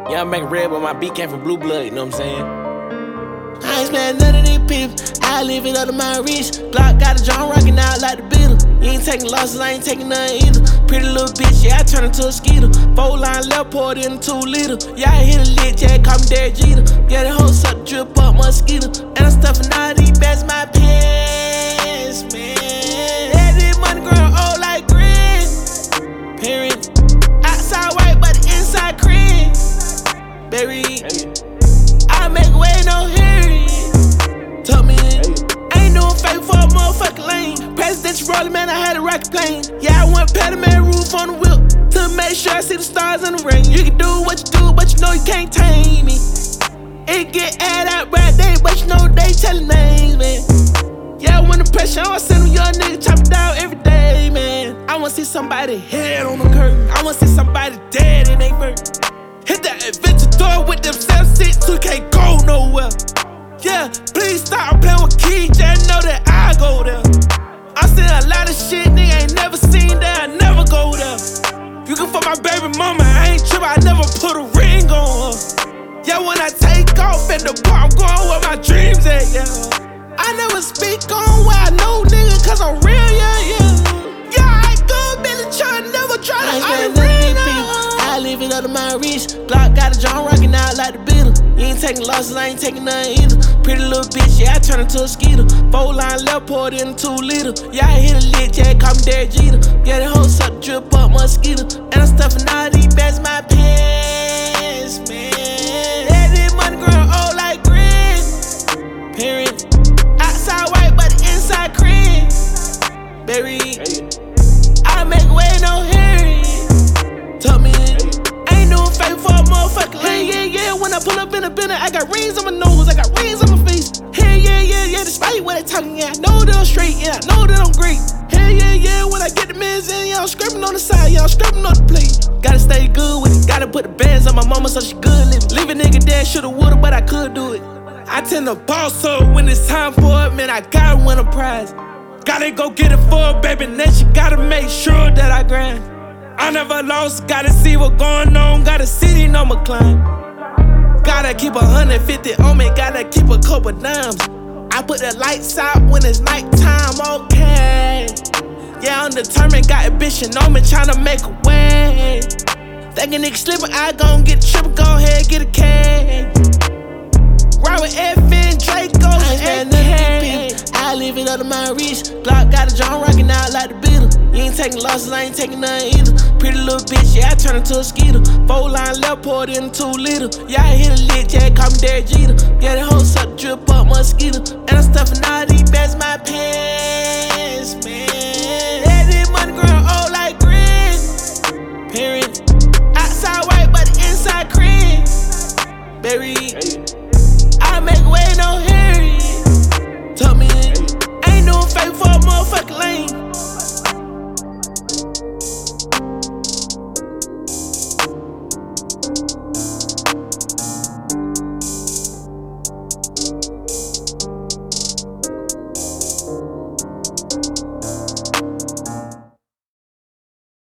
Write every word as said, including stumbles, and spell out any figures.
Yeah, I'm making red, but my beat came from Blue Blood, you know what I'm saying? I ain't spend none of these people, I leave it up to my reach. Glock got a John rockin' out like the Beatles. You ain't taking losses, I ain't taking none either. Pretty little bitch, yeah, I turn into a skeeter. Four line left, poured in a two liter. Yeah, I hit a lick, yeah, call me Derek Jeter. Yeah, that whole suck drip up mosquito. And I'm stuffing all these bags in my pants, man. Yeah, this money growing old like green. Parent, outside white, but the inside cream. Baby, I make way no hearing. Told me, ain't no fake for a motherfucking lane. Presidential rolling, man, I had a rocket plane. Yeah, I want Patterman roof on the whip to make sure I see the stars in the rain. You can do what you do, but you know you can't tame me. It get ad out right day, but you know they tellin' names, man. Yeah, when the pressure on, I send them young niggas chop it down every day, man. I wanna see somebody head on the curtain. I wanna see somebody dead in they bird. Hit that adventure door with them seven six, so you can't go nowhere. Yeah, please stop playing with kids, just know that I go there. I seen a lot of shit, nigga ain't never seen that, I never go there. You can fuck my baby mama, I ain't trippin', I never put a ring on her. Yeah, when I take off at the bar, I'm going where my dreams at, yeah. I never speak on where I know, nigga, cause I'm real, yeah, yeah. Yeah, I ain't good, Billy Chuck, never try to I ain't ring I leave it up to my reach. Glock got a John rockin' out like the Beatles. You ain't taking losses, I ain't taking none either. Pretty little bitch, yeah, I turn into a skeeter. Four line left, poured in a two liter. Yeah, I hit a lick, yeah, call me Derek Jeter. Yeah, that whole suck drip up mosquito. And I'm stuffing all these bags in my pants, man. Yeah, this money growing old like green. Parent, outside white, but the inside cream. Baby, I make way no hearing. Told me, ain't no fake for a motherfucker. Hey, yeah, yeah, when I pull up in a building, I got rings on my nose, I got rings on my face. Hey, yeah, yeah, yeah, despite what they talking, yeah, I know that I'm straight, yeah, I know that I'm great. Hey, yeah, yeah, when I get the mins in, yeah, I'm scraping on the side, yeah, I'm scraping on the plate. Gotta stay good with it, gotta put the bands on my mama so she good living. Leave a nigga dead, shoulda, woulda, but I could do it. I tend to boss up when it's time for it, man, I gotta win a prize. Gotta go get it for a baby, then she gotta make sure that I grind. I never lost, gotta see what going on, gotta see these number climb. Gotta keep a hundred fifty on me, gotta keep a couple dimes. I put the lights out when it's nighttime, okay. Yeah, I'm determined, got ambition on me, tryna make a way. Thinking nigga slippin', I gon' get trippin', go ahead, get a K. Ride with F and Draco, and A K. I leave it up to my reach. Glock got a John rockin' out like the Beatles. You ain't taking losses, I ain't taking none either. Pretty little bitch, yeah, I turn into a skeeter. Four line left, poured in a two liter. Yeah, I hit a lick, yeah, call me Derek Jeter. Yeah, that whole suck drip up mosquito. And I'm stuffing all these bags in my